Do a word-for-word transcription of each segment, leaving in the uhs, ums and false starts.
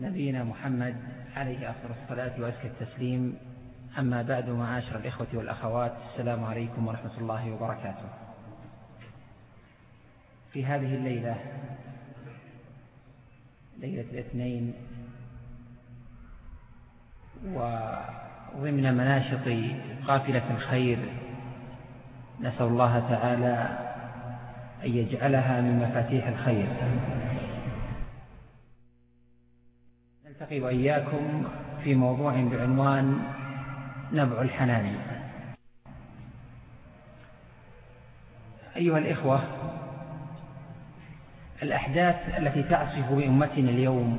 نبينا محمد عليه أفضل الصلاة وأزكى التسليم. أما بعد، معاشر الإخوة والأخوات، السلام عليكم ورحمة الله وبركاته. في هذه الليلة، ليلة الاثنين، وضمن مناشط قافلة الخير، نسأل الله تعالى أن يجعلها من مفاتيح الخير، نلتقي وإياكم في موضوع بعنوان نبع الحنان. أيها الإخوة، الأحداث التي تعصف بأمتنا اليوم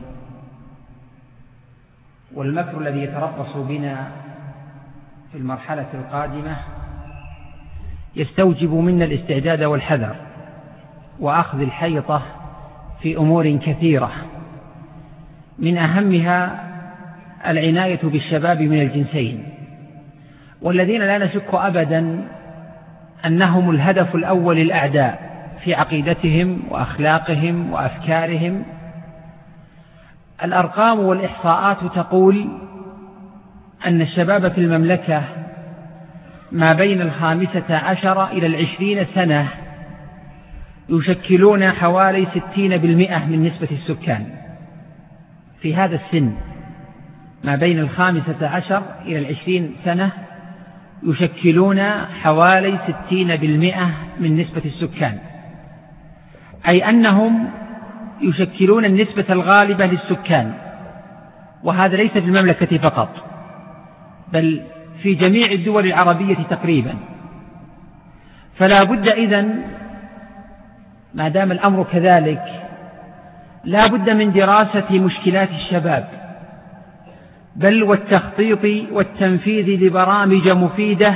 والمكر الذي يتربص بنا في المرحلة القادمة يستوجب منا الاستعداد والحذر وأخذ الحيطة في أمور كثيرة، من أهمها العناية بالشباب من الجنسين، والذين لا نشك أبدا أنهم الهدف الأول للأعداء في عقيدتهم وأخلاقهم وأفكارهم. الأرقام والإحصاءات تقول أن الشباب في المملكة ما بين الخامسة عشر إلى العشرين سنة يشكلون حوالي ستين بالمئة من نسبة السكان. في هذا السن ما بين الخامسة عشر إلى العشرين سنة يشكلون حوالي ستين بالمئة من نسبة السكان، أي أنهم يشكلون النسبة الغالبة للسكان، وهذا ليس في المملكة فقط بل في جميع الدول العربية تقريبا. فلا بد إذن، ما دام الأمر كذلك، لا بد من دراسة مشكلات الشباب، بل والتخطيط والتنفيذ لبرامج مفيدة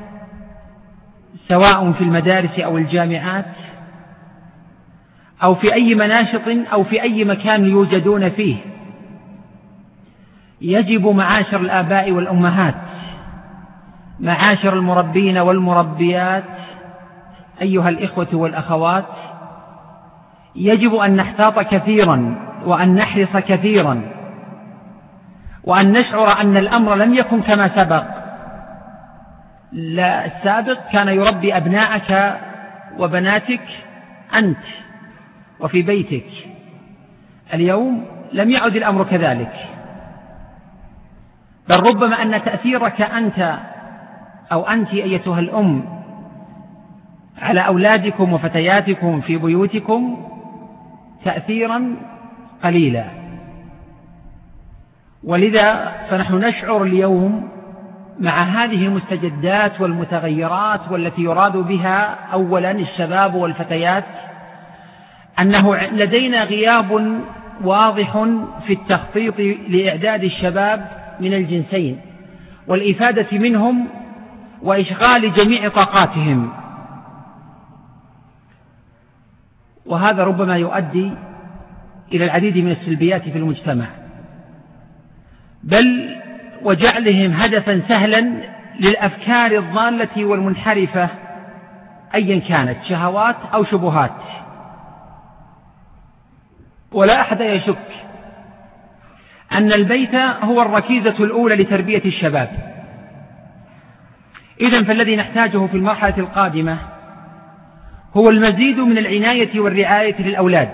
سواء في المدارس أو الجامعات أو في أي مناشط أو في أي مكان يوجدون فيه. يجب معاشر الآباء والأمهات، معاشر المربين والمربيات، أيها الإخوة والأخوات، يجب أن نحتاط كثيرا وأن نحرص كثيرا وأن نشعر أن الأمر لم يكن كما سبق. لا، السابق كان يربي أبناءك وبناتك أنت وفي بيتك. اليوم لم يعد الأمر كذلك، بل ربما أن تأثيرك أنت أو أنت أيتها الأم على أولادكم وفتياتكم في بيوتكم تأثيرا قليلا. ولذا فنحن نشعر اليوم مع هذه المستجدات والمتغيرات والتي يراد بها أولا الشباب والفتيات أنه لدينا غياب واضح في التخطيط لإعداد الشباب من الجنسين والإفادة منهم وإشغال جميع طاقاتهم، وهذا ربما يؤدي إلى العديد من السلبيات في المجتمع، بل وجعلهم هدفا سهلا للأفكار الضالة والمنحرفة أيا كانت، شهوات أو شبهات. ولا أحد يشك أن البيت هو الركيزة الأولى لتربية الشباب. إذن فالذي نحتاجه في المرحلة القادمة هو المزيد من العناية والرعاية للأولاد،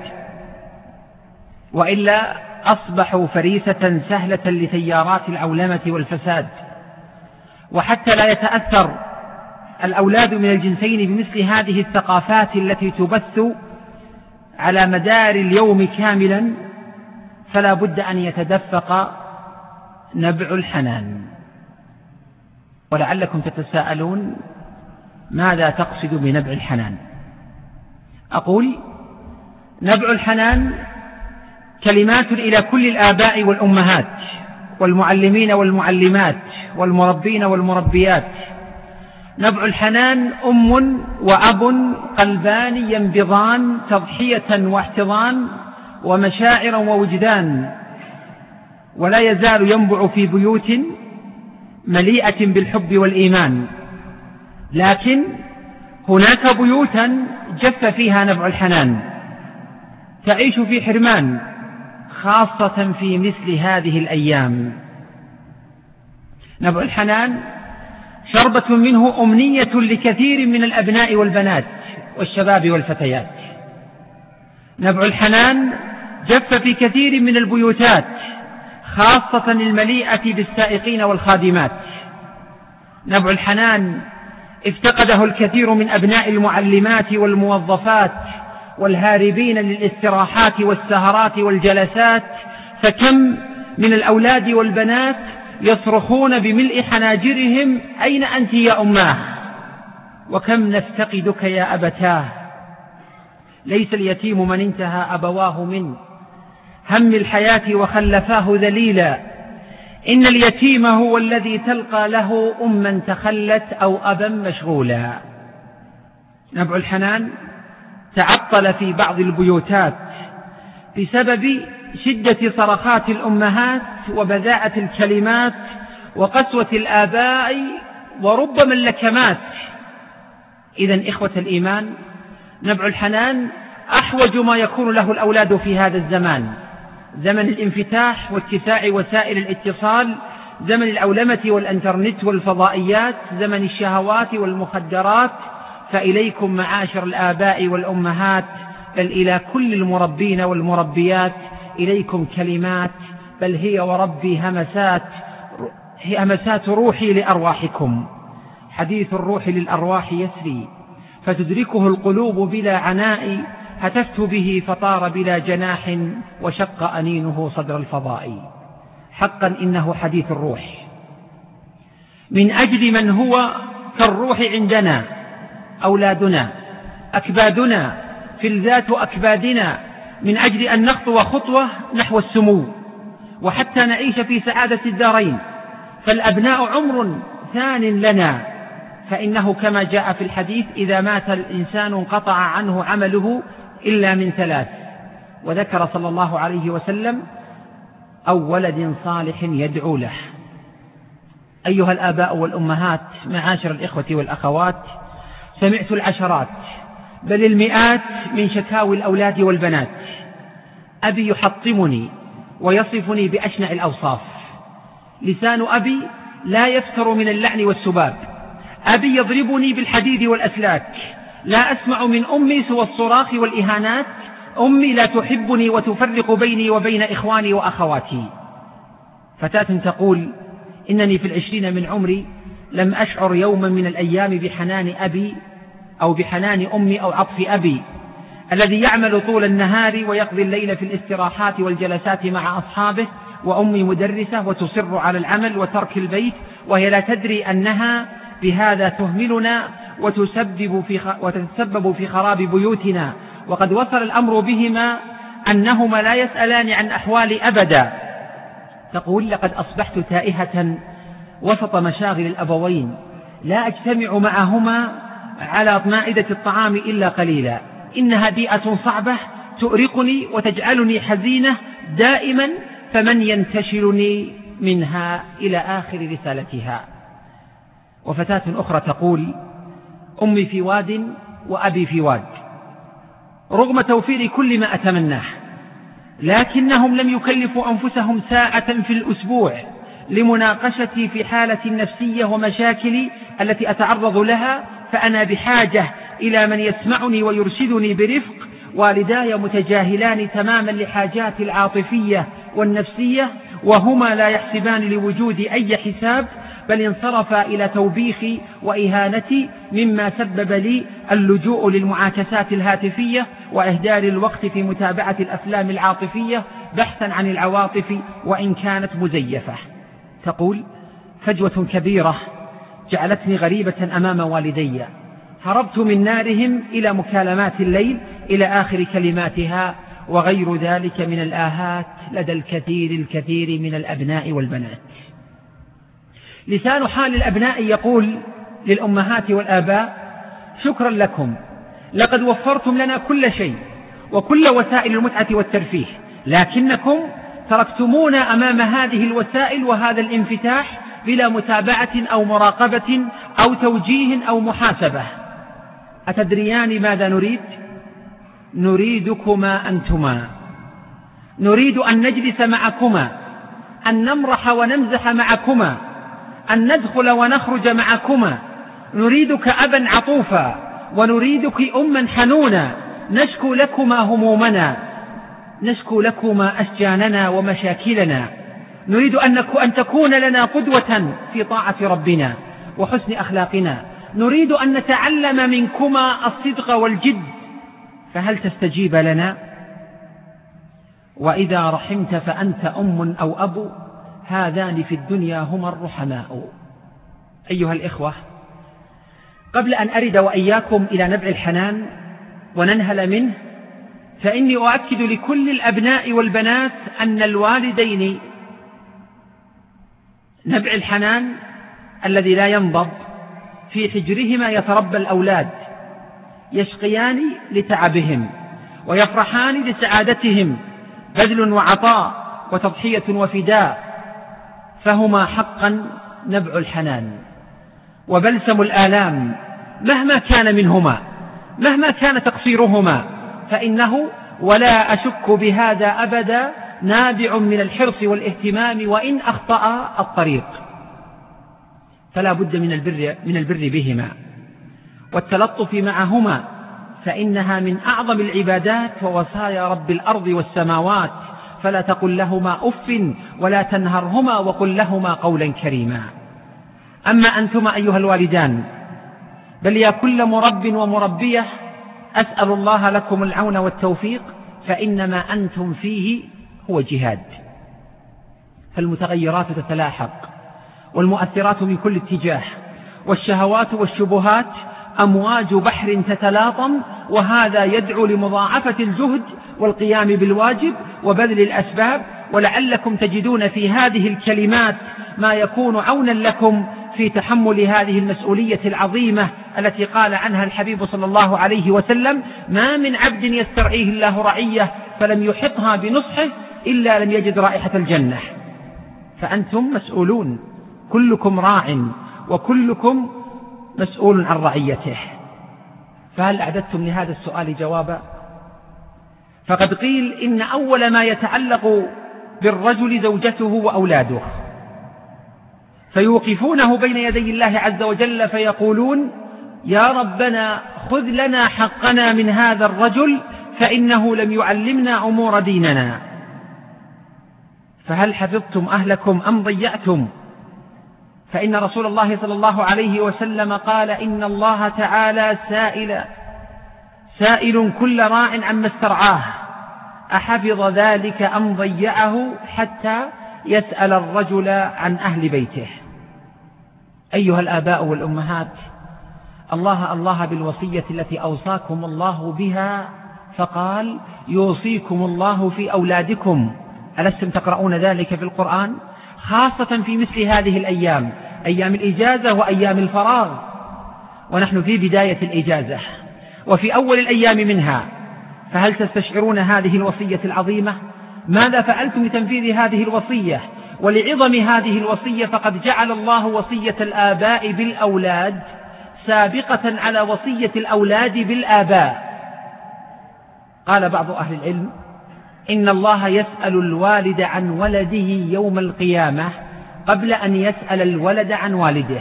وإلا أصبحوا فريسة سهلة لتيارات العولمة والفساد. وحتى لا يتأثر الأولاد من الجنسين بمثل هذه الثقافات التي تبث على مدار اليوم كاملا، فلا بد أن يتدفق نبع الحنان. ولعلكم تتساءلون ماذا تقصد بنبع الحنان؟ أقول نبع الحنان كلمات إلى كل الآباء والأمهات والمعلمين والمعلمات والمربين والمربيات. نبع الحنان أم وأب قلبان ينبضان تضحية واحتضان ومشاعر ووجدان، ولا يزال ينبع في بيوت مليئة بالحب والإيمان. لكن هناك بيوتا جف فيها نبع الحنان، تعيش في حرمان، خاصة في مثل هذه الأيام. نبع الحنان شربة منه أمنية لكثير من الأبناء والبنات والشباب والفتيات. نبع الحنان جف في كثير من البيوتات، خاصة المليئة بالسائقين والخادمات. نبع الحنان افتقده الكثير من أبناء المعلمات والموظفات والهاربين للاستراحات والسهرات والجلسات، فكم من الأولاد والبنات يصرخون بملء حناجرهم: أين أنت يا أماه؟ وكم نفتقدك يا أبتاه. ليس اليتيم من انتهى أبواه من هم الحياة وخلفاه ذليلا، إن اليتيم هو الذي تلقى له أما تخلت أو أبا مشغولا. نبع الحنان تعطل في بعض البيوتات بسبب شدة صرخات الأمهات وبذاءة الكلمات وقسوة الآباء وربما اللكمات. إذن إخوة الإيمان، نبع الحنان أحوج ما يكون له الأولاد في هذا الزمان، زمن الانفتاح واتساع وسائل الاتصال، زمن الأولمة والإنترنت والفضائيات، زمن الشهوات والمخدرات. فإليكم معاشر الآباء والأمهات، بل إلى كل المربين والمربيات، إليكم كلمات، بل هي وربي همسات همسات روحي لأرواحكم. حديث الروح للأرواح يسري فتدركه القلوب بلا عناء، هتفت به فطار بلا جناح وشق أنينه صدر الفضاء. حقا إنه حديث الروح، من أجل من هو كالروح عندنا أولادنا أكبادنا فلذات أكبادنا، من أجل أن نخطو خطوة نحو السمو وحتى نعيش في سعادة الدارين. فالأبناء عمر ثان لنا، فإنه كما جاء في الحديث: إذا مات الإنسان انقطع عنه عمله إلا من ثلاث. وذكر صلى الله عليه وسلم: أو ولد صالح يدعو له. أيها الآباء والأمهات، معاشر الإخوة والأخوات، سمعت العشرات بل المئات من شكاوي الأولاد والبنات. أبي يحطمني ويصفني بأشنع الأوصاف، لسان أبي لا يفتر من اللعن والسباب، أبي يضربني بالحديد والأسلاك، لا أسمع من أمي سوى الصراخ والإهانات، أمي لا تحبني وتفرق بيني وبين إخواني وأخواتي. فتاة تقول: إنني في العشرين من عمري لم أشعر يوما من الأيام بحنان أبي أو بحنان أمي أو عطف أبي الذي يعمل طول النهار ويقضي الليل في الاستراحات والجلسات مع أصحابه، وأمي مدرسة وتصر على العمل وترك البيت، وهي لا تدري أنها بهذا تهملنا وتسبب في وتتسبب في خراب بيوتنا. وقد وصل الأمر بهما أنهما لا يسألان عن أحوالي أبدا. تقول: لقد أصبحت تائهة وسط مشاغل الأبوين، لا أجتمع معهما على مائدة الطعام إلا قليلا. إنها بيئة صعبة تؤرقني وتجعلني حزينة دائما، فمن ينتشلني منها، إلى آخر رسالتها. وفتاة أخرى تقول: أمي في واد وأبي في واد، رغم توفير كل ما أتمناه، لكنهم لم يكلفوا أنفسهم ساعة في الأسبوع لمناقشتي في حالتي النفسية ومشاكلي التي أتعرض لها، فأنا بحاجة إلى من يسمعني ويرشدني برفق. والداي متجاهلان تماما لحاجاتي العاطفية والنفسية، وهما لا يحسبان لوجودي أي حساب، بل انصرفا إلى توبيخي وإهانتي، مما سبب لي اللجوء للمعاكسات الهاتفية وإهدار الوقت في متابعة الأفلام العاطفية بحثا عن العواطف وإن كانت مزيفة. تقول: فجوة كبيرة جعلتني غريبة أمام والدي، هربت من نارهم إلى مكالمات الليل، إلى آخر كلماتها، وغير ذلك من الآهات لدى الكثير الكثير من الأبناء والبنات. لسان حال الأبناء يقول للأمهات والآباء: شكرا لكم، لقد وفرتم لنا كل شيء وكل وسائل المتعة والترفيه، لكنكم تركتمونا أمام هذه الوسائل وهذا الانفتاح بلا متابعة أو مراقبة أو توجيه أو محاسبة. أتدريان ماذا نريد؟ نريدكما أنتما، نريد أن نجلس معكما، أن نمرح ونمزح معكما، أن ندخل ونخرج معكما. نريدك أبا عطوفا، ونريدك أما حنونا، نشكو لكما همومنا، نشكو لكما أشجاننا ومشاكلنا. نريد أن تكون لنا قدوة في طاعة ربنا وحسن أخلاقنا. نريد أن نتعلم منكما الصدق والجد، فهل تستجيب لنا؟ وإذا رحمت فأنت أم أو أب، هذان في الدنيا هما الرحماء. أيها الإخوة، قبل أن أرد وإياكم إلى نبع الحنان وننهل منه، فإني أؤكد لكل الأبناء والبنات أن الوالدين نبع الحنان الذي لا ينضب في حجرهما يتربى الأولاد، يشقيان لتعبهم ويفرحان لسعادتهم، بذل وعطاء وتضحية وفداء، فهما حقا نبع الحنان وبلسم الآلام، مهما كان منهما، مهما كان تقصيرهما، فإنه ولا أشك بهذا أبدا نابع من الحرص والاهتمام وإن أخطأ الطريق. فلا بد من البر, من البر بهما والتلطف معهما، فإنها من أعظم العبادات ووصايا رب الأرض والسماوات. فلا تقل لهما أف ولا تنهرهما وقل لهما قولا كريما. أما أنتما أيها الوالدان، بل يا كل مرب ومربية، أسأل الله لكم العون والتوفيق، فإنما أنتم فيه هو جهاد. فالمتغيرات تتلاحق، والمؤثرات من كل اتجاه، والشهوات والشبهات أمواج بحر تتلاطم، وهذا يدعو لمضاعفة الجهد والقيام بالواجب وبذل الأسباب. ولعلكم تجدون في هذه الكلمات ما يكون عونا لكم في تحمل هذه المسؤولية العظيمة التي قال عنها الحبيب صلى الله عليه وسلم: ما من عبد يسترعيه الله رعية فلم يحطها بنصحه إلا لم يجد رائحة الجنة. فأنتم مسؤولون، كلكم راع وكلكم مسؤول عن رعيته. فهل أعددتم لهذا السؤال جوابا؟ فقد قيل إن أول ما يتعلق بالرجل زوجته وأولاده، فيوقفونه بين يدي الله عز وجل فيقولون: يا ربنا خذ لنا حقنا من هذا الرجل فإنه لم يعلمنا أمور ديننا. فهل حفظتم أهلكم أم ضيعتم؟ فإن رسول الله صلى الله عليه وسلم قال: إن الله تعالى سائل سائل كل راع عما استرعاه، أحفظ ذلك أم ضيعه، حتى يسأل الرجل عن أهل بيته. أيها الآباء والأمهات، الله الله بالوصية التي أوصاكم الله بها، فقال: يوصيكم الله في أولادكم. ألستم تقرؤون ذلك في القرآن؟ خاصة في مثل هذه الأيام، أيام الإجازة وأيام الفراغ، ونحن في بداية الإجازة وفي أول الأيام منها. فهل تستشعرون هذه الوصية العظيمة؟ ماذا فعلتم لتنفيذ هذه الوصية؟ ولعظم هذه الوصية فقد جعل الله وصية الآباء بالأولاد سابقة على وصية الأولاد بالآباء. قال بعض أهل العلم: إن الله يسأل الوالد عن ولده يوم القيامة قبل أن يسأل الولد عن والده.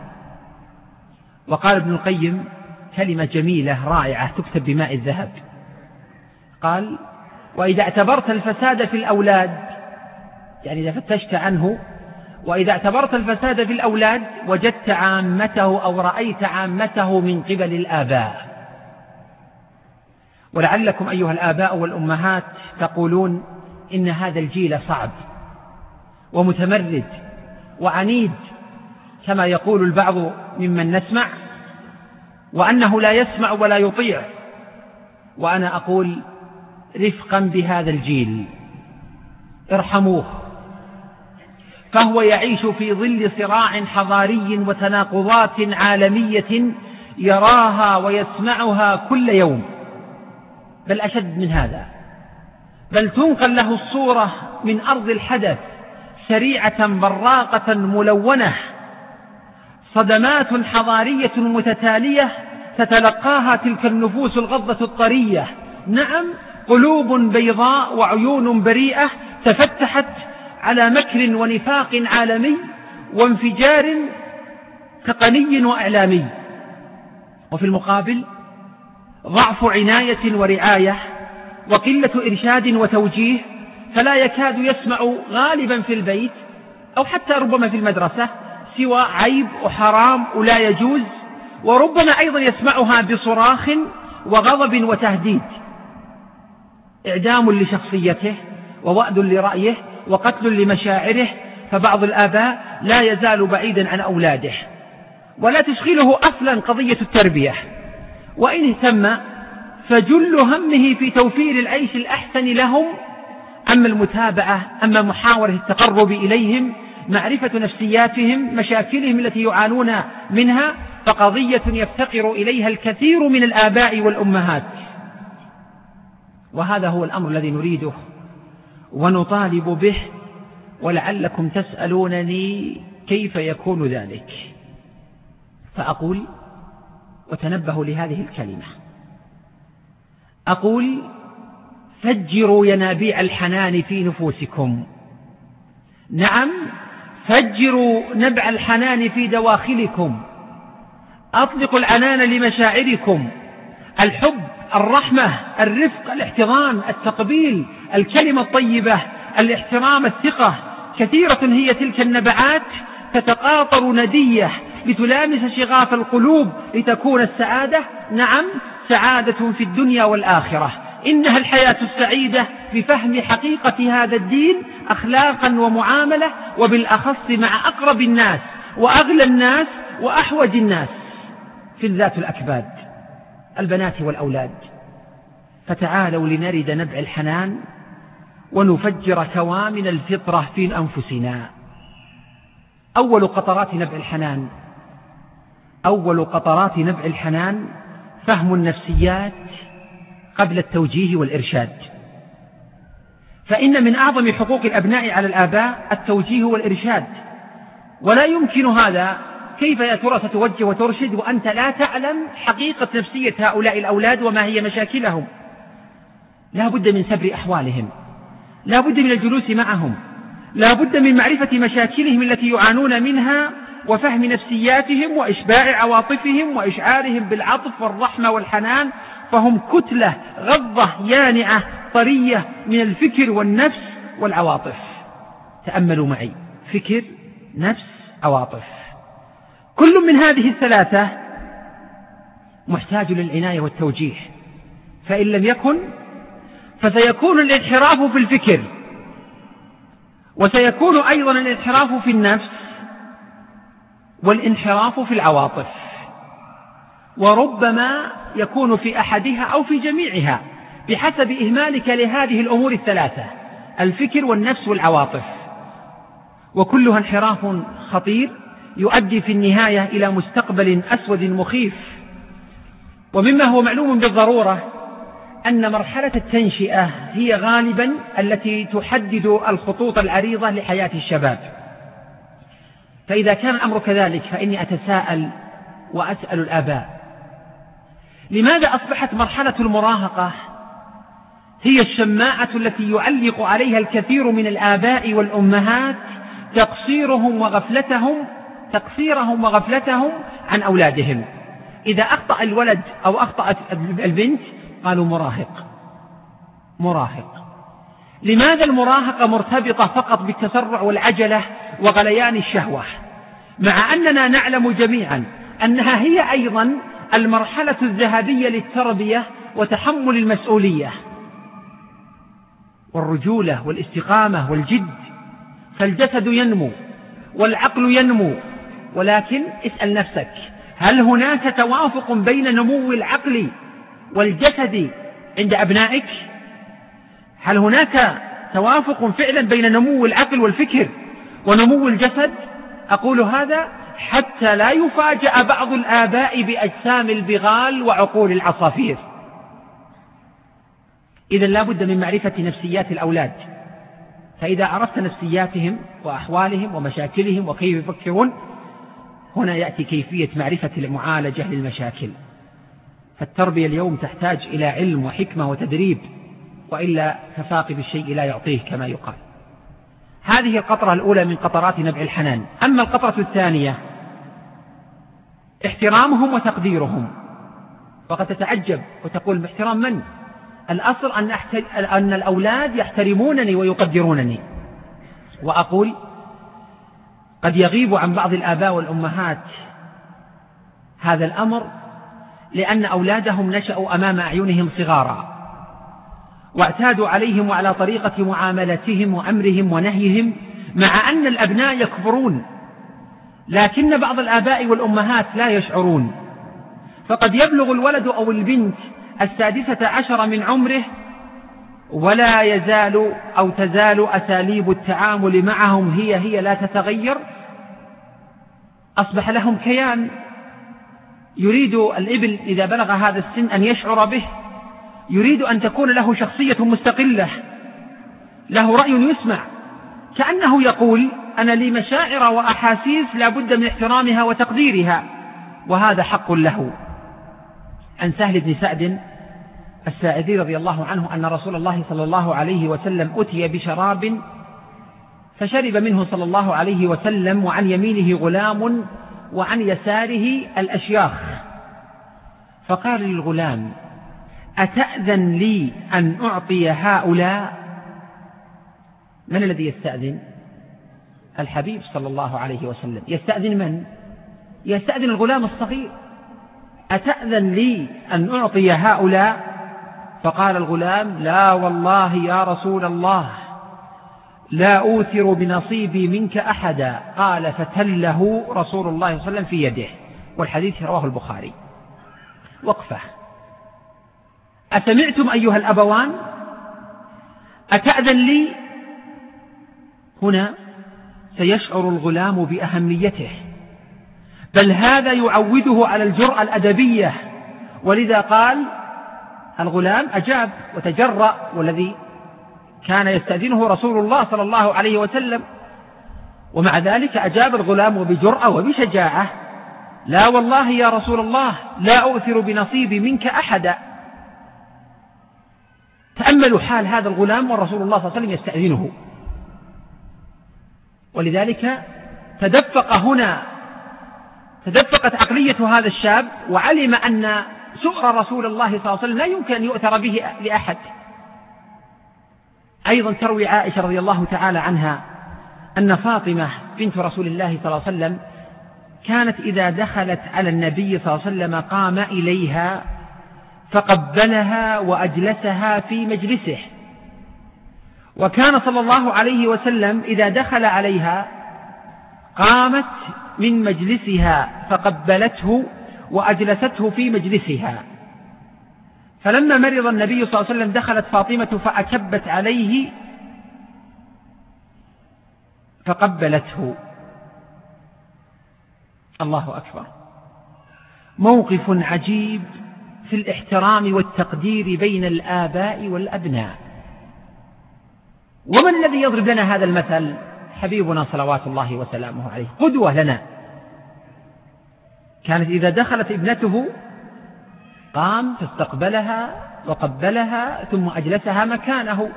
وقال ابن القيم كلمة جميلة رائعة تكتب بماء الذهب، قال: وإذا اعتبرت الفساد في الأولاد، يعني إذا فتشت عنه، وإذا اعتبرت الفساد في الأولاد وجدت عامته أو رأيت عامته من قبل الآباء. ولعلكم أيها الآباء والأمهات تقولون: إن هذا الجيل صعب ومتمرد وعنيد كما يقول البعض ممن نسمع، وأنه لا يسمع ولا يطيع. وأنا أقول: رفقا بهذا الجيل، ارحموه، فهو يعيش في ظل صراع حضاري وتناقضات عالمية يراها ويسمعها كل يوم، بل أشد من هذا، بل تنقل له الصورة من أرض الحدث سريعة براقة ملونة، صدمات حضارية متتالية تتلقاها تلك النفوس الغضة الطرية. نعم، قلوب بيضاء وعيون بريئة تفتحت على مكر ونفاق عالمي وانفجار تقني وإعلامي. وفي المقابل ضعف عناية ورعاية وقلة إرشاد وتوجيه، فلا يكاد يسمع غالبا في البيت أو حتى ربما في المدرسة سوى عيب وحرام ولا يجوز، وربما أيضا يسمعها بصراخ وغضب وتهديد، إعدام لشخصيته ووأد لرأيه وقتل لمشاعره. فبعض الآباء لا يزال بعيدا عن أولاده ولا تشغله أصلا قضية التربية، وإن اهتم فجل همه في توفير العيش الأحسن لهم. أما المتابعة، أما محاولة التقرب إليهم، معرفة نفسياتهم، مشاكلهم التي يعانون منها، فقضية يفتقر إليها الكثير من الآباء والأمهات. وهذا هو الأمر الذي نريده ونطالب به، ولعلكم تسألونني كيف يكون ذلك. فأقول وتنبهوا لهذه الكلمة، أقول فجروا ينابيع الحنان في نفوسكم. نعم، فجروا نبع الحنان في دواخلكم، أطلقوا العنان لمشاعركم، الحب، الرحمة، الرفق، الاحتضان، التقبيل، الكلمة الطيبة، الاحترام، الثقة. كثيرة هي تلك النبعات تتقاطر ندية لتلامس شغاف القلوب لتكون السعادة. نعم، سعادة في الدنيا والآخرة. إنها الحياة السعيدة بفهم حقيقة هذا الدين أخلاقا ومعاملة، وبالأخص مع أقرب الناس وأغلى الناس وأحوج الناس في الذات الأكباد، البنات والأولاد. فتعالوا لنرد نبع الحنان ونفجر كوامن الفطرة في أنفسنا. أول قطرات نبع الحنان أول قطرات نبع الحنان فهم النفسيات قبل التوجيه والإرشاد. فإن من أعظم حقوق الأبناء على الآباء التوجيه والإرشاد، ولا يمكن هذا. كيف يا ترى ستوجه وترشد وأنت لا تعلم حقيقة نفسية هؤلاء الأولاد وما هي مشاكلهم؟ لا بد من سبر أحوالهم، لا بد من الجلوس معهم، لا بد من معرفة مشاكلهم التي يعانون منها، وفهم نفسياتهم وإشباع عواطفهم وإشعارهم بالعطف والرحمة والحنان. فهم كتلة غضة يانعة طرية من الفكر والنفس والعواطف. تأملوا معي، فكر، نفس، عواطف، كل من هذه الثلاثة محتاج للعناية والتوجيه. فإن لم يكن فسيكون الانحراف في الفكر، وسيكون أيضا الانحراف في النفس، والانحراف في العواطف، وربما يكون في أحدها أو في جميعها بحسب إهمالك لهذه الأمور الثلاثة: الفكر والنفس والعواطف. وكلها انحراف خطير يؤدي في النهاية إلى مستقبل أسود مخيف. ومما هو معلوم بالضرورة أن مرحلة التنشئة هي غالبا التي تحدد الخطوط العريضة لحياة الشباب. فإذا كان الأمر كذلك فإني أتساءل وأسأل الآباء: لماذا أصبحت مرحلة المراهقة هي الشماعة التي يعلق عليها الكثير من الآباء والأمهات تقصيرهم وغفلتهم تقصيرهم وغفلتهم عن أولادهم؟ إذا أخطأ الولد أو أخطأت البنت قالوا مراهق مراهق. لماذا المراهقة مرتبطة فقط بالتسرع والعجلة وغليان الشهوة، مع أننا نعلم جميعا أنها هي أيضا المرحلة الذهبية للتربية وتحمل المسؤولية والرجولة والاستقامة والجد؟ فالجسد ينمو والعقل ينمو، ولكن اسأل نفسك: هل هناك توافق بين نمو العقل والجسد عند أبنائك؟ هل هناك توافق فعلا بين نمو العقل والفكر ونمو الجسد؟ أقول هذا حتى لا يفاجأ بعض الآباء بأجسام البغال وعقول العصافير. إذن لا بد من معرفة نفسيات الأولاد. فإذا عرفت نفسياتهم وأحوالهم ومشاكلهم وكيف يفكرون، هنا يأتي كيفية معرفة المعالجة للمشاكل. فالتربية اليوم تحتاج إلى علم وحكمة وتدريب، وإلا كفاقد الشيء لا يعطيه كما يقال. هذه القطرة الأولى من قطرات نبع الحنان. أما القطرة الثانية احترامهم وتقديرهم، وقد تتعجب وتقول باحترام من؟ الأصل أن, أن الأولاد يحترمونني ويقدرونني. وأقول قد يغيب عن بعض الآباء والأمهات هذا الأمر لأن أولادهم نشأوا أمام أعينهم صغارا، واعتادوا عليهم وعلى طريقة معاملتهم وأمرهم ونهيهم، مع أن الأبناء يكبرون، لكن بعض الآباء والأمهات لا يشعرون. فقد يبلغ الولد أو البنت السادسة عشر من عمره ولا يزال أو تزال أساليب التعامل معهم هي هي لا تتغير. أصبح لهم كيان، يريد الابن إذا بلغ هذا السن أن يشعر به، يريد أن تكون له شخصية مستقلة، له رأي يسمع، كأنه يقول أنا لي مشاعر وأحاسيس لا بد من احترامها وتقديرها، وهذا حق له. عن سهل بن سعد الساعدي رضي الله عنه أن رسول الله صلى الله عليه وسلم أتي بشراب فشرب منه صلى الله عليه وسلم، وعن يمينه غلام وعن يساره الأشياخ، فقال للغلام أتأذن لي أن أعطي هؤلاء؟ من الذي يستأذن؟ الحبيب صلى الله عليه وسلم. يستأذن من؟ يستأذن الغلام الصغير. أتأذن لي أن أعطي هؤلاء؟ فقال الغلام لا والله يا رسول الله لا أوثر بنصيبي منك أحدا. قال فتله رسول الله صلى الله عليه وسلم في يده، والحديث رواه البخاري. وقفة. أسمعتم أيها الأبوان؟ أتأذن لي؟ هنا سيشعر الغلام بأهميته، بل هذا يعوده على الجرأة الأدبية، ولذا قال الغلام أجاب وتجرأ، والذي كان يستأذنه رسول الله صلى الله عليه وسلم، ومع ذلك أجاب الغلام بجرأة وبشجاعة لا والله يا رسول الله لا أؤثر بنصيبي منك أحدا. تأملوا حال هذا الغلام والرسول الله صلى الله عليه وسلم يستأذنه، ولذلك تدفق هنا تدفقت عقلية هذا الشاب، وعلم أن سؤر رسول الله صلى الله عليه وسلم لا يمكن أن يؤثر به لأحد. أيضا تروي عائشة رضي الله تعالى عنها أن فاطمة بنت رسول الله صلى الله عليه وسلم كانت إذا دخلت على النبي صلى الله عليه وسلم قام إليها فقبلها وأجلسها في مجلسه، وكان صلى الله عليه وسلم إذا دخل عليها قامت من مجلسها فقبلته وأجلسته في مجلسها. فلما مرض النبي صلى الله عليه وسلم دخلت فاطمة فأكبت عليه فقبلته. الله أكبر. موقف عجيب في الاحترام والتقدير بين الآباء والأبناء. ومن الذي يضرب لنا هذا المثل؟ حبيبنا صلوات الله وسلامه عليه، قدوة لنا. كانت إذا دخلت ابنته قام فاستقبلها وقبلها ثم أجلسها مكانه.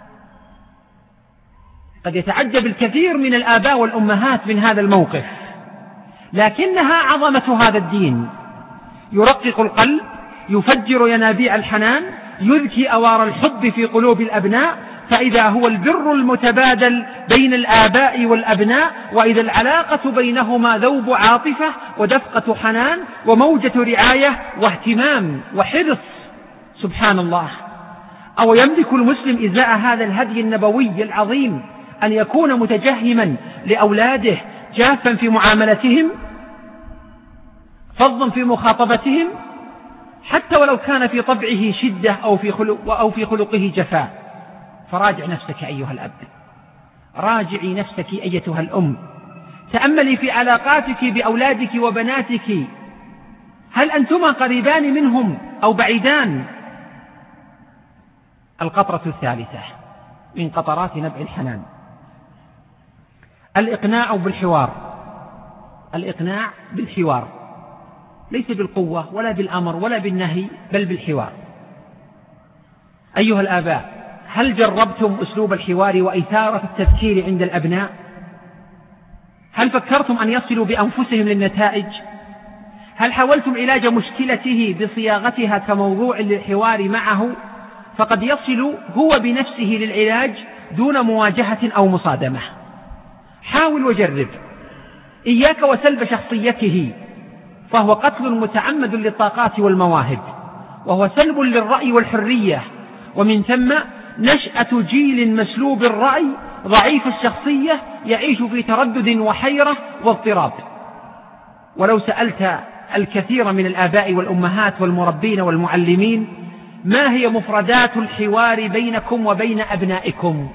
قد يتعجب الكثير من الآباء والأمهات من هذا الموقف، لكنها عظمة هذا الدين. يرقق القلب، يفجر ينابيع الحنان، يذكي أوار الحب في قلوب الأبناء، فإذا هو البر المتبادل بين الآباء والأبناء، وإذا العلاقة بينهما ذوب عاطفة ودفقة حنان وموجة رعاية واهتمام وحرص. سبحان الله. أو يملك المسلم إزاء هذا الهدي النبوي العظيم أن يكون متجهما لأولاده، جافا في معاملتهم، فظا في مخاطبتهم، حتى ولو كان في طبعه شدة أو في خلق أو في خلقه جفاء؟ فراجع نفسك أيها الأب، راجعي نفسك أيتها الأم، تأملي في علاقاتك بأولادك وبناتك، هل أنتما قريبان منهم أو بعيدان؟ القطرة الثالثة من قطرات نبع الحنان الإقناع بالحوار. الإقناع بالحوار، ليس بالقوة ولا بالأمر ولا بالنهي، بل بالحوار. أيها الآباء، هل جربتم أسلوب الحوار وإثارة التفكير عند الأبناء؟ هل فكرتم أن يصلوا بأنفسهم للنتائج؟ هل حاولتم علاج مشكلته بصياغتها كموضوع للحوار معه؟ فقد يصل هو بنفسه للعلاج دون مواجهة أو مصادمة. حاول وجرب. إياك وسلب شخصيته، فهو قتل متعمد للطاقات والمواهب، وهو سلب للرأي والحرية، ومن ثم نشأة جيل مسلوب الرأي ضعيف الشخصية يعيش في تردد وحيرة واضطراب. ولو سألت الكثير من الآباء والأمهات والمربين والمعلمين ما هي مفردات الحوار بينكم وبين أبنائكم،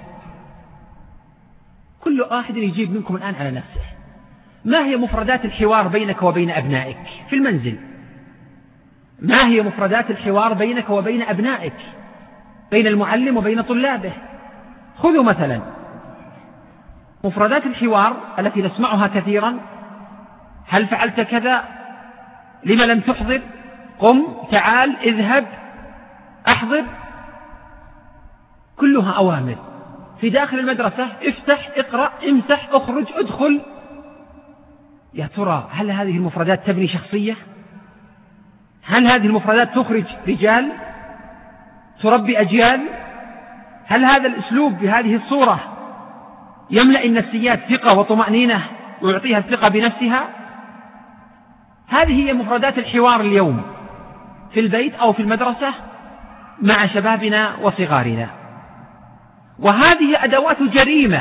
كل واحد يجيب منكم الآن على نفسه. ما هي مفردات الحوار بينك وبين أبنائك في المنزل؟ ما هي مفردات الحوار بينك وبين أبنائك، بين المعلم وبين طلابه؟ خذوا مثلا مفردات الحوار التي نسمعها كثيرا: هل فعلت كذا؟ لما لم تحضر؟ قم، تعال، اذهب، احضر. كلها أوامر. في داخل المدرسة: افتح، اقرأ، امسح، اخرج، ادخل. يا ترى هل هذه المفردات تبني شخصية؟ هل هذه المفردات تخرج رجال، تربي أجيال؟ هل هذا الأسلوب بهذه الصورة يملأ النفسيات ثقة وطمأنينة ويعطيها الثقة بنفسها؟ هذه هي مفردات الحوار اليوم في البيت أو في المدرسة مع شبابنا وصغارنا، وهذه أدوات جريمة.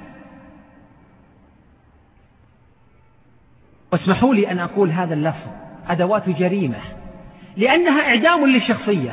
واسمحوا لي أن أقول هذا اللفظ: أدوات جريمة، لأنها إعدام للشخصية،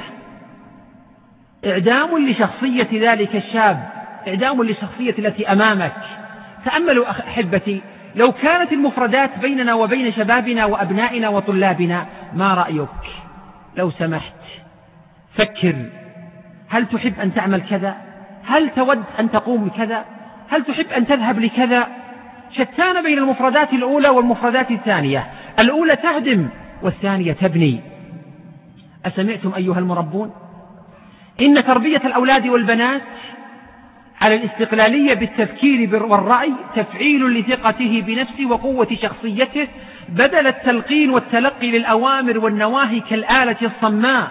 إعدام لشخصية ذلك الشاب، إعدام للشخصية التي أمامك. تأملوا أحبتي، لو كانت المفردات بيننا وبين شبابنا وأبنائنا وطلابنا: ما رأيك؟ لو سمحت فكر، هل تحب أن تعمل كذا؟ هل تود أن تقوم بكذا؟ هل تحب أن تذهب لكذا؟ شتان بين المفردات الأولى والمفردات الثانية. الأولى تهدم والثانية تبني. أسمعتم أيها المربون؟ إن تربية الأولاد والبنات على الاستقلالية بالتفكير والرأي تفعيل لثقته بنفسه وقوة شخصيته، بدل التلقين والتلقي للأوامر والنواهي كالآلة الصماء.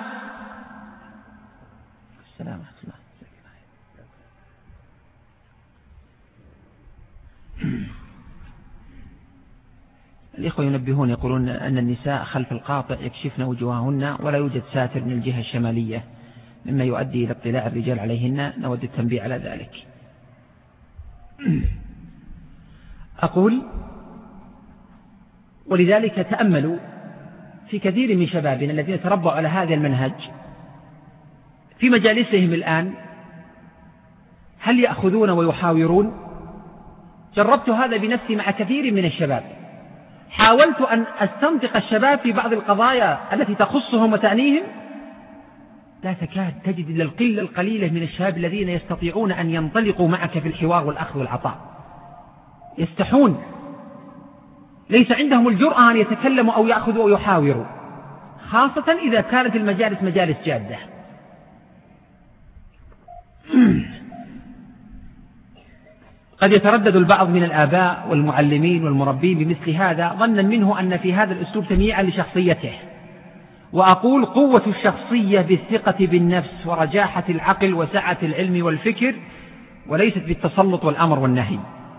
السلام عليكم. الإخوة ينبهون يقولون أن النساء خلف القاطع يكشفن وجوههن ولا يوجد ساتر من الجهة الشمالية، مما يؤدي إلى اطلاع الرجال عليهن. نود التنبيه على ذلك. أقول: ولذلك تأملوا في كثير من شبابنا الذين تربوا على هذا المنهج في مجالسهم الآن، هل يأخذون ويحاورون؟ جربت هذا بنفسي مع كثير من الشباب. حاولت أن أستنطق الشباب في بعض القضايا التي تخصهم وتعنيهم، لا تكاد تجد إلا القلة القليلة من الشباب الذين يستطيعون أن ينطلقوا معك في الحوار والأخذ والعطاء. يستحون، ليس عندهم الجرأة أن يتكلموا أو يأخذوا أو يحاوروا، خاصة إذا كانت المجالس مجالس جادة. قد يتردد البعض من الآباء والمعلمين والمربين بمثل هذا، ظنا منه أن في هذا الأسلوب تمييعا لشخصيته. وأقول: قوة الشخصية بالثقة بالنفس ورجاحة العقل وسعة العلم والفكر، وليست بالتسلط والأمر والنهي.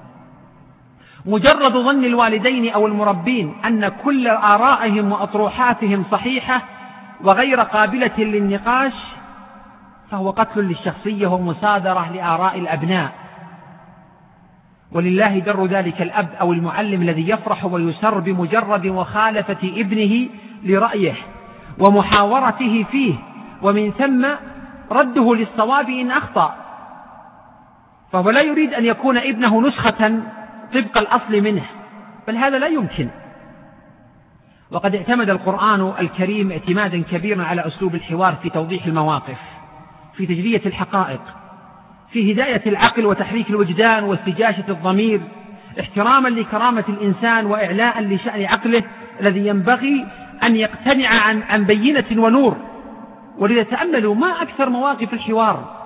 مجرد ظن الوالدين أو المربين أن كل آرائهم وأطروحاتهم صحيحة وغير قابلة للنقاش فهو قتل للشخصية ومصادرة لآراء الأبناء. ولله در ذلك الأب أو المعلم الذي يفرح ويسر بمجرد مخالفة ابنه لرأيه ومحاورته فيه، ومن ثم رده للصواب إن أخطأ، فهو لا يريد أن يكون ابنه نسخة طبق الأصل منه، بل هذا لا يمكن. وقد اعتمد القرآن الكريم اعتمادا كبيرا على أسلوب الحوار في توضيح المواقف، في تجلية الحقائق، في هداية العقل وتحريك الوجدان واستجاشة الضمير، احتراما لكرامة الإنسان وإعلاء لشأن عقله الذي ينبغي أن يقتنع عن, عن بينة ونور. ولذا تأملوا ما أكثر مواقف الحوار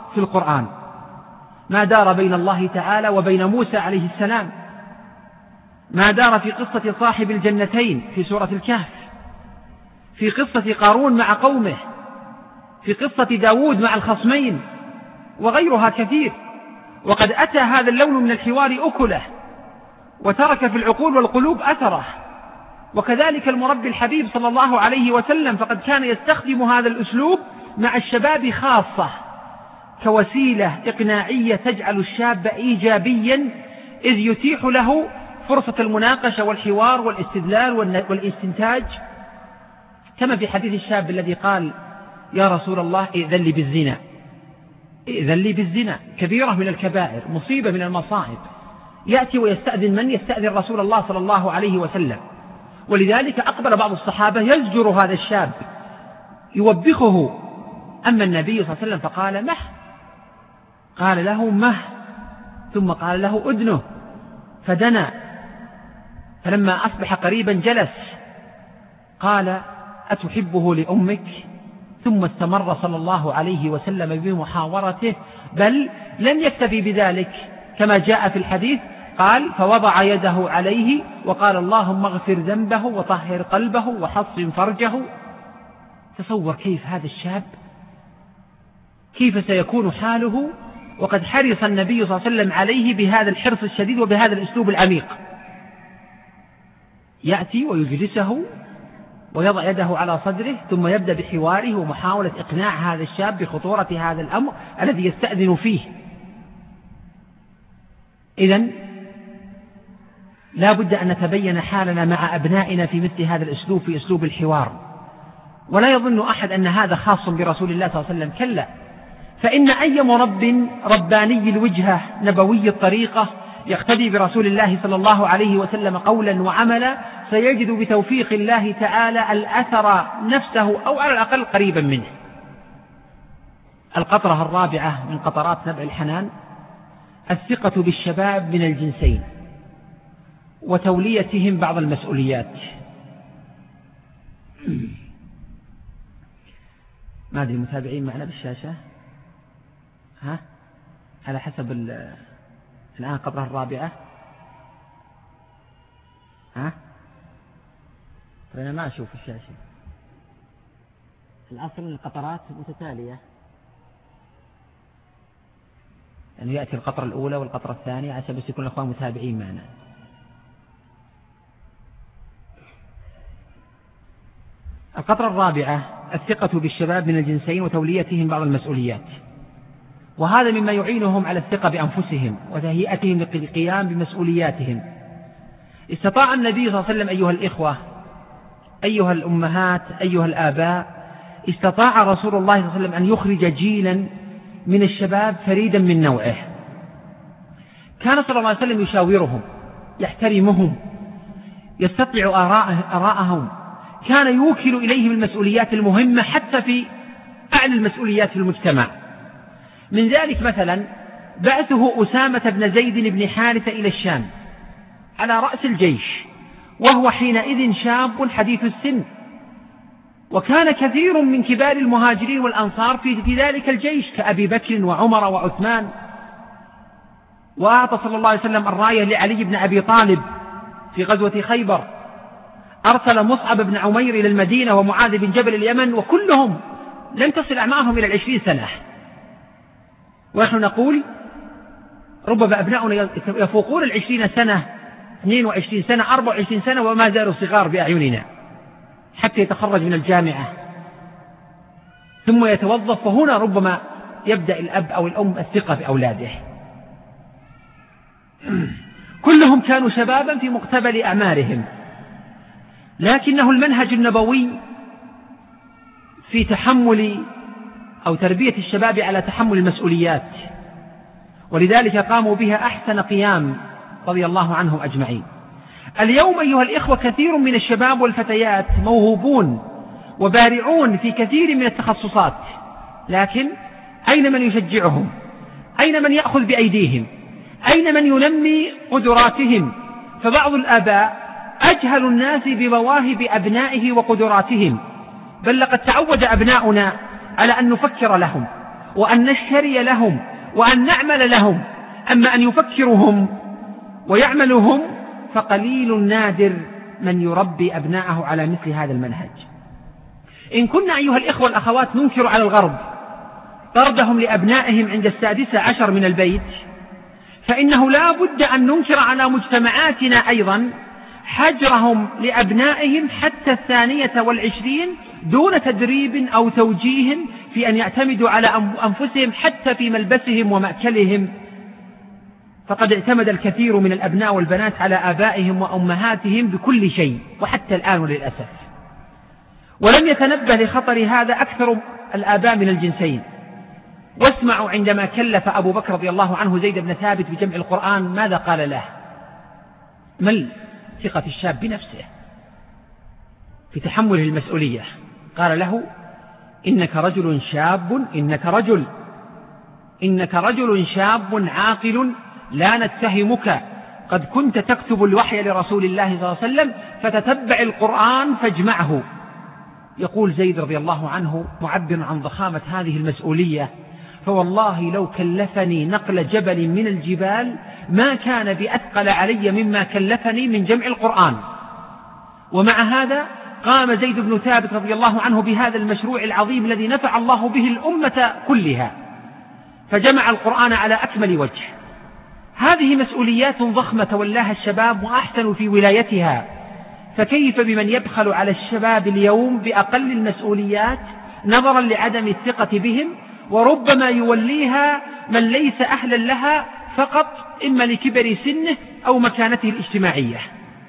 في القرآن، ما دار بين الله تعالى وبين موسى عليه السلام، ما دار في قصة صاحب الجنتين في سورة الكهف، في قصة قارون مع قومه، في قصة داود مع الخصمين، وغيرها كثير. وقد أتى هذا اللون من الحوار أكله وترك في العقول والقلوب أثره. وكذلك المربي الحبيب صلى الله عليه وسلم فقد كان يستخدم هذا الأسلوب مع الشباب خاصة كوسيلة إقناعية تجعل الشاب إيجابيا، إذ يتيح له فرصة المناقشة والحوار والاستدلال والاستنتاج، كما في حديث الشاب الذي قال: يا رسول الله ائذن لي بالزنا، ائذن لي بالزنا، كبيرة من الكبائر، مصيبة من المصائب. يأتي ويستأذن من؟ يستأذن رسول الله صلى الله عليه وسلم. ولذلك أقبل بعض الصحابة يزجر هذا الشاب يوبخه. أما النبي صلى الله عليه وسلم فقال: مه، قال له مه، ثم قال له أدنه، فدنا، فلما أصبح قريبا جلس، قال: أتحبه لأمك؟ ثم استمر صلى الله عليه وسلم بمحاورته، بل لم يكتفي بذلك كما جاء في الحديث، قال: فوضع يده عليه وقال: اللهم اغفر ذنبه وطهر قلبه وحصن فرجه. تصور كيف هذا الشاب، كيف سيكون حاله وقد حرص النبي صلى الله عليه وسلم عليه بهذا الحرص الشديد وبهذا الأسلوب العميق. يأتي ويجلسه ويضع يده على صدره، ثم يبدأ بحواره ومحاولة إقناع هذا الشاب بخطورة هذا الأمر الذي يستأذن فيه. إذن لا بد أن نتبين حالنا مع أبنائنا في مثل هذا الأسلوب، في أسلوب الحوار. ولا يظن أحد أن هذا خاص برسول الله صلى الله عليه وسلم، كلا، فإن أي مرب رباني الوجهة نبوي الطريقة يقتدي برسول الله صلى الله عليه وسلم قولا وعملا سيجد بتوفيق الله تعالى الأثر نفسه أو على الأقل قريبا منه. القطرة الرابعة من قطرات نبع الحنان: الثقة بالشباب من الجنسين وتوليتهم بعض المسؤوليات. ما أدري المتابعين معنا بالشاشة، ها على حسب الآن القطرة الرابعة، ها أنا ما أشوف الشاشة. الأصل القطرات متتالية، يعني يأتي القطرة الأولى والقطرة الثانية عشان بس يكون الأخوان متابعين معنا. القطرة الرابعة: الثقة بالشباب من الجنسين وتوليتهم بعض المسؤوليات. وهذا مما يعينهم على الثقة بأنفسهم وتهيئتهم للقيام بمسؤولياتهم. استطاع النبي صلى الله عليه وسلم أيها الإخوة، أيها الأمهات، أيها الآباء، استطاع رسول الله صلى الله عليه وسلم أن يخرج جيلا من الشباب فريدا من نوعه. كان صلى الله عليه وسلم يشاورهم، يحترمهم، يستطيع آراءهم، كان يوكل إليهم المسؤوليات المهمة حتى في أعلى المسؤوليات في المجتمع. من ذلك مثلا بعثه أسامة بن زيد بن حارثة إلى الشام على رأس الجيش، وهو حينئذ شاب حديث السن، وكان كثير من كبار المهاجرين والأنصار في ذلك الجيش كأبي بكر وعمر وعثمان. وأعطى صلى الله عليه وسلم الراية لعلي بن أبي طالب في غزوة خيبر، أرسل مصعب بن عمير إلى المدينة ومعاذ بن جبل اليمن، وكلهم لم تصل أعمارهم إلى العشرين سنة. ونحن نقول ربما أبناؤنا يفوقون العشرين سنة، اثنين وعشرين سنة، أربع وعشرين سنة، وما زالوا صغار بأعيننا حتى يتخرج من الجامعة ثم يتوظف. وهنا ربما يبدأ الأب أو الأم الثقة بأولاده. كلهم كانوا شبابا في مقتبل أعمارهم، لكنه المنهج النبوي في تحمل أو تربية الشباب على تحمل المسؤوليات، ولذلك قاموا بها أحسن قيام رضي الله عنهم أجمعين. اليوم أيها الإخوة كثير من الشباب والفتيات موهوبون وبارعون في كثير من التخصصات، لكن أين من يشجعهم؟ أين من يأخذ بأيديهم؟ أين من ينمي قدراتهم؟ فبعض الآباء أجهل الناس بمواهب أبنائه وقدراتهم، بل لقد تعود أبناؤنا على أن نفكر لهم وأن نشتري لهم وأن نعمل لهم. أما أن يفكروا هم ويعملوا هم فقليل نادر من يربي أبناءه على مثل هذا المنهج. إن كنا أيها الإخوة والأخوات ننكر على الغرب طردهم لأبنائهم عند السادسة عشر من البيت، فإنه لا بد أن ننكر على مجتمعاتنا أيضا حجرهم لأبنائهم حتى الثانية والعشرين دون تدريب أو توجيه في أن يعتمدوا على أنفسهم حتى في ملبسهم ومأكلهم. فقد اعتمد الكثير من الأبناء والبنات على آبائهم وأمهاتهم بكل شيء، وحتى الآن وللأسف. ولم يتنبه لخطر هذا أكثر الآباء من الجنسين. واسمعوا عندما كلف أبو بكر رضي الله عنه زيد بن ثابت بجمع القرآن ماذا قال له؟ مل ثقة الشاب بنفسه في تحمله المسؤولية. قال له: إنك رجل شاب إنك رجل إنك رجل شاب عاقل لا نتهمك، قد كنت تكتب الوحي لرسول الله صلى الله عليه وسلم فتتبع القرآن فاجمعه. يقول زيد رضي الله عنه معبر عن ضخامة هذه المسؤولية: فوالله لو كلفني نقل جبل من الجبال ما كان بأثقل علي مما كلفني من جمع القرآن. ومع هذا قام زيد بن ثابت رضي الله عنه بهذا المشروع العظيم الذي نفع الله به الأمة كلها، فجمع القرآن على أكمل وجه. هذه مسؤوليات ضخمة تولاها الشباب وأحسنوا في ولايتها، فكيف بمن يبخل على الشباب اليوم بأقل المسؤوليات نظرا لعدم الثقة بهم، وربما يوليها من ليس أهلا لها فقط إما لكبر سنه أو مكانته الاجتماعية.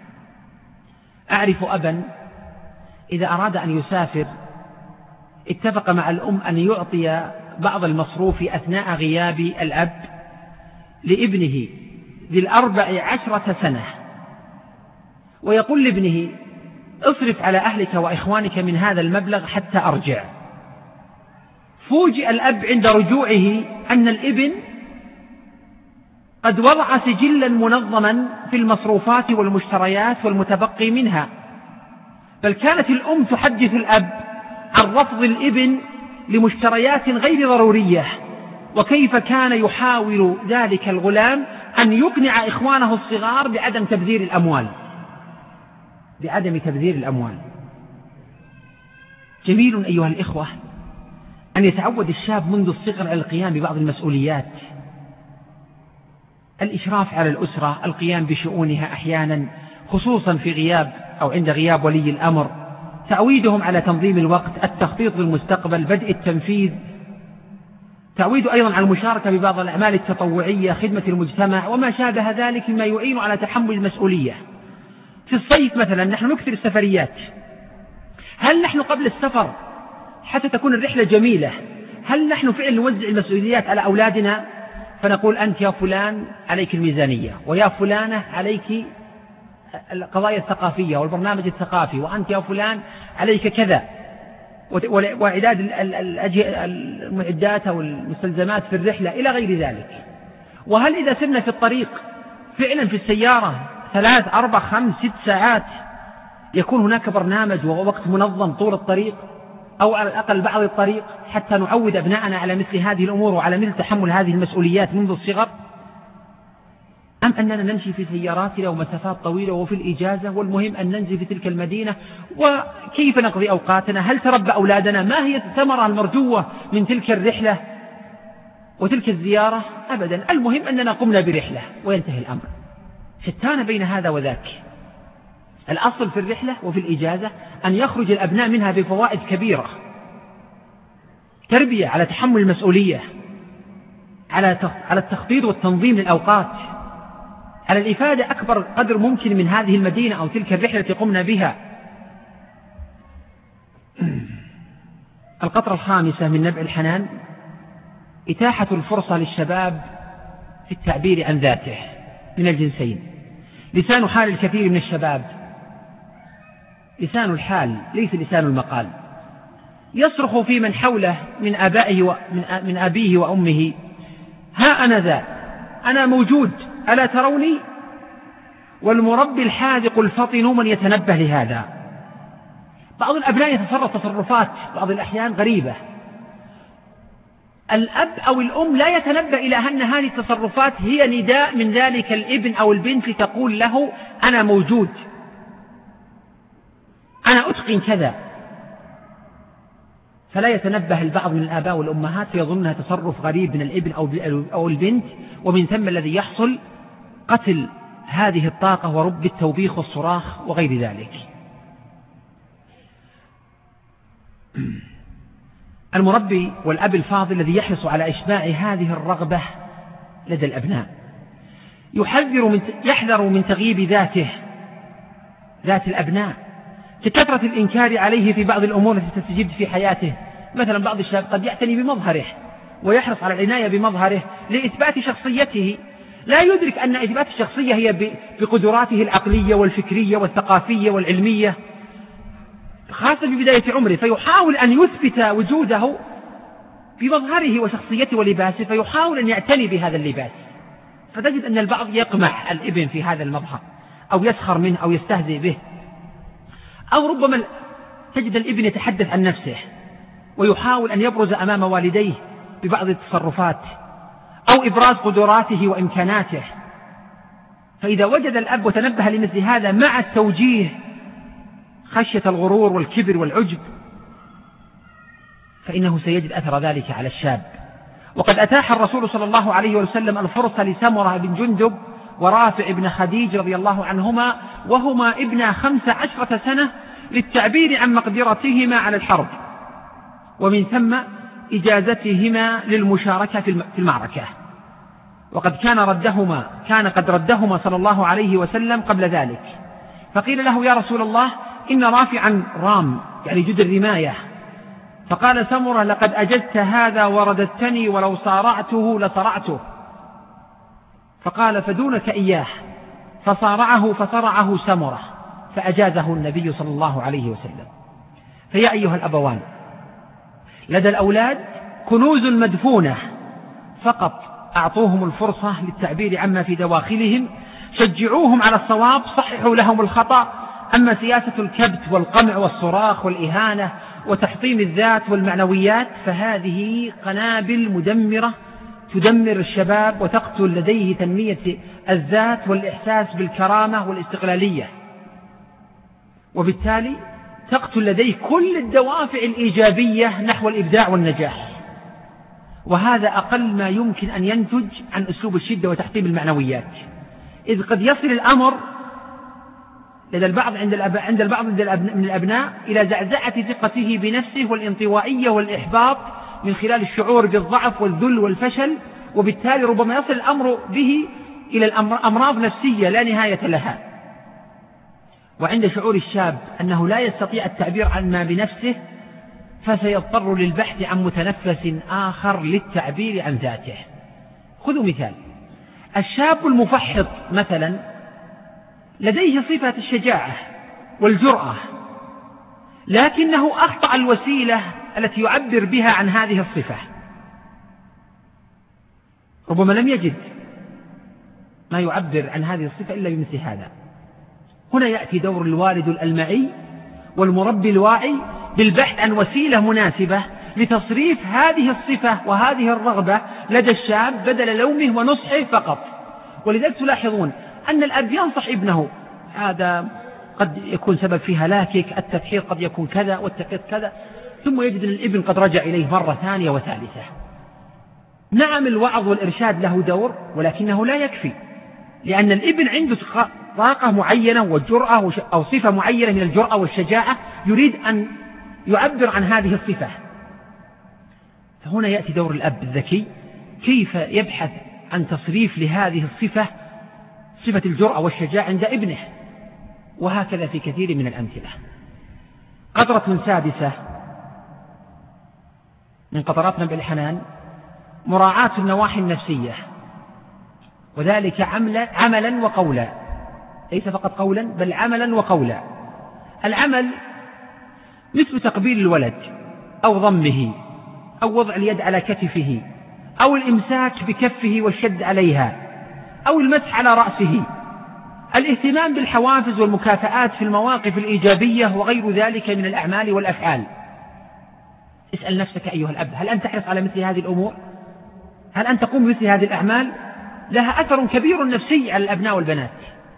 أعرف أبا إذا أراد أن يسافر اتفق مع الأم أن يعطي بعض المصروف أثناء غياب الأب لابنه ذي الأربع عشرة سنة، ويقول لابنه: اصرف على أهلك وإخوانك من هذا المبلغ حتى أرجع. فوجئ الأب عند رجوعه أن الابن قد وضع سجلا منظما في المصروفات والمشتريات والمتبقي منها، بل كانت الأم تحدث الأب عن رفض الابن لمشتريات غير ضرورية، وكيف كان يحاول ذلك الغلام أن يقنع إخوانه الصغار بعدم تبذير الأموال بعدم تبذير الأموال. جميل أيها الإخوة أن يتعود الشاب منذ الصغر على القيام ببعض المسؤوليات: الإشراف على الأسرة، القيام بشؤونها أحيانا خصوصا في غياب أو عند غياب ولي الأمر، تعويدهم على تنظيم الوقت، التخطيط للمستقبل، بدء التنفيذ، تعويد أيضا على المشاركة ببعض الأعمال التطوعية، خدمة المجتمع وما شابه ذلك مما يعين على تحمل المسؤولية. في الصيف مثلا نحن نكثر السفريات، هل نحن قبل السفر حتى تكون الرحلة جميلة هل نحن فعلا نوزع المسؤوليات على أولادنا؟ فنقول: أنت يا فلان عليك الميزانية، ويا فلانة عليك القضايا الثقافية والبرنامج الثقافي، وأنت يا فلان عليك كذا، وإعداد المعدات أو المستلزمات في الرحلة إلى غير ذلك. وهل إذا سرنا في الطريق فعلا في السيارة ثلاث أربع خمس ست ساعات يكون هناك برنامج ووقت منظم طول الطريق أو على الأقل بعض الطريق حتى نعود أبناءنا على مثل هذه الأمور وعلى مثل تحمل هذه المسؤوليات منذ الصغر؟ أم أننا نمشي في سياراتنا ومسافات طويلة وفي الإجازة والمهم أن ننزل في تلك المدينة، وكيف نقضي أوقاتنا؟ هل تربى أولادنا؟ ما هي الثمرة المرجوة من تلك الرحلة وتلك الزيارة؟ أبدا، المهم أننا قمنا برحلة وينتهي الأمر. شتان بين هذا وذاك. الأصل في الرحلة وفي الإجازة أن يخرج الأبناء منها بفوائد كبيرة: تربية على تحمل المسؤولية، على على التخطيط والتنظيم للأوقات، على الإفادة أكبر قدر ممكن من هذه المدينة أو تلك الرحلة التي قمنا بها. القطرة الخامسة من نبع الحنان إتاحة الفرصة للشباب في التعبير عن ذاته من الجنسين. لسان حال الكثير من الشباب لسان الحال ليس لسان المقال، يصرخ في من حوله من آبائه ومن من أبيه وأمه: ها أنا ذا، أنا موجود، ألا تروني؟ والمربي الحاذق الفطن من يتنبه لهذا. بعض الأبناء يتصرف تصرفات بعض الأحيان غريبة، الأب أو الأم لا يتنبه إلى أن هذه التصرفات هي نداء من ذلك الابن أو البنت لتقول له أنا موجود، أنا أتقن كذا. فلا يتنبه البعض من الآباء والأمهات فيظنها تصرف غريب من الابن أو البنت، ومن ثم الذي يحصل قتل هذه الطاقة ورب التوبيخ والصراخ وغير ذلك. المربي والأب الفاضل الذي يحرص على إشباع هذه الرغبة لدى الأبناء يحذر من يحذر من تغييب ذاته ذات الأبناء ككثرة الإنكار عليه في بعض الأمور التي تستجد في حياته. مثلا بعض الشباب قد يعتني بمظهره ويحرص على العناية بمظهره لإثبات شخصيته، لا يدرك أن إثبات الشخصية هي بقدراته العقلية والفكرية والثقافية والعلمية، خاصة في بداية عمره، فيحاول أن يثبت وجوده بمظهره وشخصيته ولباسه، فيحاول أن يعتني بهذا اللباس. فتجد أن البعض يقمح الابن في هذا المظهر أو يسخر منه أو يستهزئ به، أو ربما تجد الابن يتحدث عن نفسه ويحاول أن يبرز أمام والديه ببعض التصرفات أو إبراز قدراته وإمكاناته. فإذا وجد الأب وتنبه لمثل هذا مع التوجيه خشية الغرور والكبر والعجب، فإنه سيجد أثر ذلك على الشاب. وقد أتاح الرسول صلى الله عليه وسلم الفرصة لسمرة بن جندب ورافع بن خديج رضي الله عنهما وهما ابنا خمس عشرة سنة للتعبير عن مقدرتهما على الحرب، ومن ثم إجازتهما للمشاركة في المعركة. وقد كان ردهما كان قد ردهما صلى الله عليه وسلم قبل ذلك، فقيل له يا رسول الله إن رافعا رام يعني جد الرماية، فقال سمرة لقد أجزت هذا ورددتني ولو صارعته لصرعته، فقال فدونك إياه، فصارعه فصرعه سمرة فأجازه النبي صلى الله عليه وسلم. فيا أيها الأبوان، لدى الأولاد كنوز مدفونة، فقط أعطوهم الفرصة للتعبير عما في دواخلهم، شجعوهم على الصواب، صححوا لهم الخطأ. أما سياسة الكبت والقمع والصراخ والإهانة وتحطيم الذات والمعنويات فهذه قنابل مدمرة تدمر الشباب وتقتل لديه تنمية الذات والإحساس بالكرامة والاستقلالية، وبالتالي تقتل لديه كل الدوافع الإيجابية نحو الإبداع والنجاح. وهذا أقل ما يمكن أن ينتج عن أسلوب الشدة وتحطيم المعنويات، إذ قد يصل الأمر لدى البعض عند الأب... عند البعض من الأبناء إلى زعزعة ثقته بنفسه والانطوائية والإحباط من خلال الشعور بالضعف والذل والفشل، وبالتالي ربما يصل الأمر به إلى الأمراض نفسية لا نهاية لها. وعند شعور الشاب أنه لا يستطيع التعبير عن ما بنفسه فسيضطر للبحث عن متنفس آخر للتعبير عن ذاته. خذوا مثال، الشاب المفحط مثلا لديه صفة الشجاعة والجرأة، لكنه أخطأ الوسيلة التي يعبر بها عن هذه الصفة، ربما لم يجد ما يعبر عن هذه الصفة إلا بمثل هذا. هنا يأتي دور الوالد الألمعي والمربي الواعي بالبحث عن وسيلة مناسبة لتصريف هذه الصفة وهذه الرغبة لدى الشاب بدل لومه ونصحه فقط. ولذلك تلاحظون أن الأب ينصح ابنه، هذا قد يكون سبب في هلاكك، التفحيط قد يكون كذا والتفحيط كذا، ثم يجد أن الابن قد رجع إليه مرة ثانية وثالثة. نعم الوعظ والإرشاد له دور، ولكنه لا يكفي، لأن الابن عنده طاقة معينة والجرأة أو صفة معينة من الجرأة والشجاعة يريد أن يعبر عن هذه الصفة. فهنا يأتي دور الأب الذكي كيف يبحث عن تصريف لهذه الصفة، صفة الجرأة والشجاعة عند ابنه. وهكذا في كثير من الأمثلة. قطرة سادسة من قطرات نبع الحنان مراعاة النواحي النفسية، وذلك عملا وقولا، ليس فقط قولا بل عملا وقولا. العمل مثل تقبيل الولد أو ضمه أو وضع اليد على كتفه أو الإمساك بكفه والشد عليها أو المسح على رأسه، الاهتمام بالحوافز والمكافآت في المواقف الإيجابية وغير ذلك من الأعمال والأفعال. اسأل نفسك أيها الأب، هل أنت تحرص على مثل هذه الأمور؟ هل أنت تقوم بمثل هذه الأعمال؟ لها أثر كبير نفسي على الأبناء والبنات.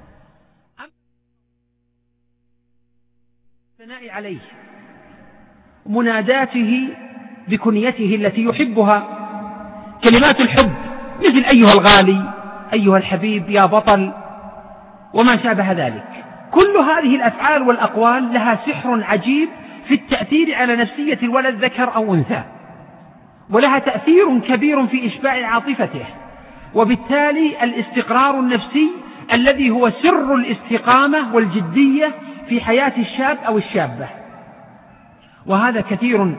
الثناء عليه، مناداته بكنيته التي يحبها، كلمات الحب مثل أيها الغالي، أيها الحبيب، يا بطل، وما شابه ذلك. كل هذه الأفعال والأقوال لها سحر عجيب في التأثير على نفسية الولد ذكر أو أنثى، ولها تأثير كبير في إشباع عاطفته، وبالتالي الاستقرار النفسي الذي هو سر الاستقامة والجدية في حياة الشاب أو الشابة. وهذا كثير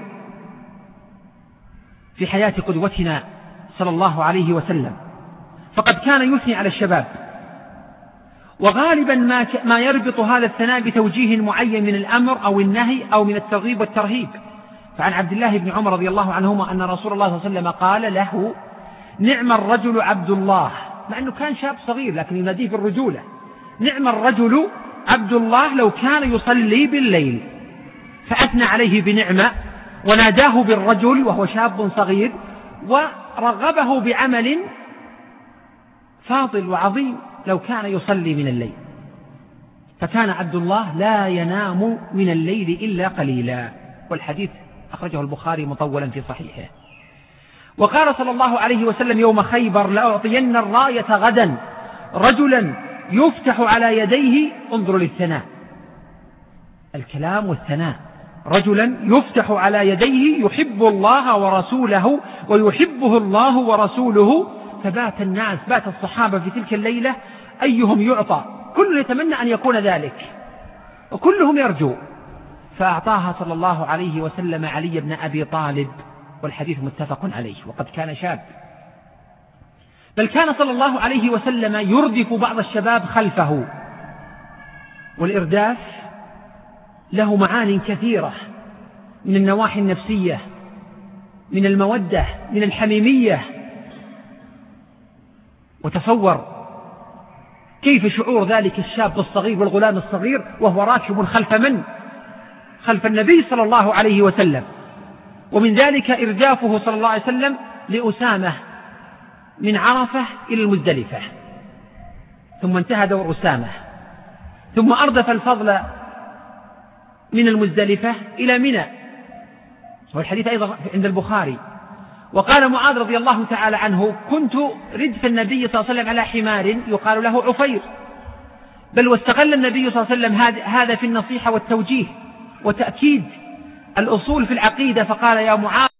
في حياة قدوتنا صلى الله عليه وسلم، فقد كان يثني على الشباب، وغالبا ما ما يربط هذا الثناء بتوجيه معين من الأمر أو النهي أو من الترغيب والترهيب. فعن عبد الله بن عمر رضي الله عنهما أن رسول الله صلى الله عليه وسلم قال له: نعم الرجل عبد الله، مع أنه كان شاب صغير لكن يناديه بالرجولة، نعم الرجل عبد الله لو كان يصلي بالليل، فأثنى عليه بنعمة وناداه بالرجل وهو شاب صغير، ورغبه بعمل فاضل وعظيم لو كان يصلي من الليل. فكان عبد الله لا ينام من الليل إلا قليلا، والحديث أخرجه البخاري مطولا في صحيحه. وقال صلى الله عليه وسلم يوم خيبر: لأعطين الراية غدا رجلا يفتح على يديه، انظروا للثناء، الكلام والثناء، رجلا يفتح على يديه يحب الله ورسوله ويحبه الله ورسوله. فبات الناس، بات الصحابة في تلك الليلة أيهم يعطى، كل يتمنى أن يكون ذلك وكلهم يرجو، فأعطاها صلى الله عليه وسلم علي بن أبي طالب، والحديث متفق عليه، وقد كان شاب. بل كان صلى الله عليه وسلم يردف بعض الشباب خلفه، والإرداف له معاني كثيرة من النواحي النفسية، من المودة، من الحميمية. وتصور كيف شعور ذلك الشاب الصغير والغلام الصغير وهو راكب خلف من؟ خلف النبي صلى الله عليه وسلم. ومن ذلك إردافه صلى الله عليه وسلم لأسامة من عرفة إلى المزدلفة، ثم انتهى دور أسامة، ثم أردف الفضل من المزدلفة إلى منى، والحديث أيضا عند البخاري. وقال معاذ رضي الله تعالى عنه: كنت ردف النبي صلى الله عليه وسلم على حمار يقال له عفير. بل واستغل النبي صلى الله عليه وسلم هذا في النصيحة والتوجيه وتأكيد الأصول في العقيدة، فقال: يا معاذ